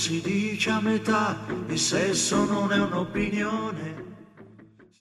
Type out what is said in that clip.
si dice a metà, il sesso non è un'opinione.